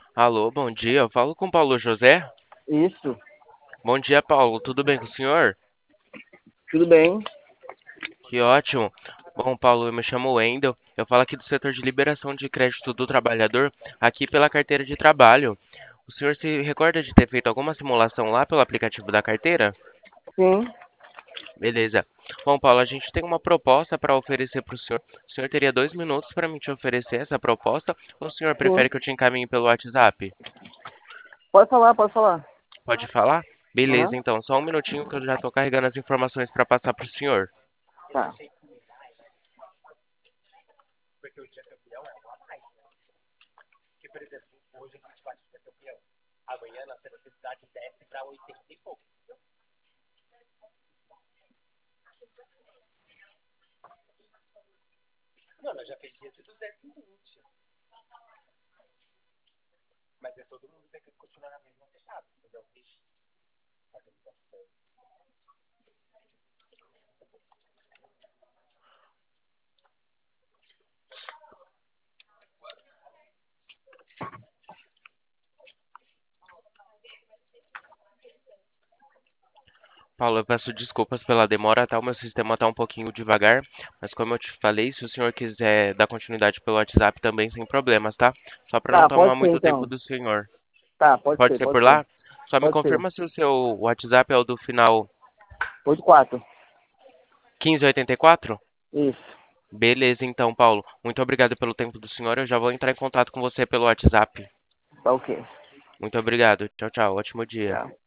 Alô, bom dia. Eu falo com Paulo José. Isso, Bom dia, Paulo. Tudo bem com o senhor? tudo bem. Que ótimo. Bom, Paulo, eu me chamo Wendel. Eu falo aqui do setor de liberação de crédito do trabalhador, aqui pela carteira de trabalho. O senhor se recorda de ter feito alguma simulação lá pelo aplicativo da carteira? Sim, Beleza. Bom, Paulo, a gente tem uma proposta para oferecer para o senhor. O senhor teria 2 minutos para me te oferecer essa proposta, ou o senhor sim. prefere que eu te encaminhe pelo WhatsApp? Pode falar, pode falar. Pode falar? Beleza, Aham, então, só um minutinho que eu já estou carregando as informações para passar para o senhor. tá. Paulo, eu peço desculpas pela demora, tá? O meu sistema tá um pouquinho devagar, mas como eu te falei, se o senhor quiser dar continuidade pelo WhatsApp também sem problemas, tá? Só para não Tá, tomar pode ser muito tempo então. do senhor. Tá, Pode ser pode por ser. lá? Só me Pode ser. confirma se o seu WhatsApp é o do final 84. 1584? Isso. Beleza, então, Paulo. Muito obrigado pelo tempo do senhor. Eu já vou entrar em contato com você pelo WhatsApp. Tá ok. Muito obrigado. Tchau, tchau. Ótimo dia. Tchau.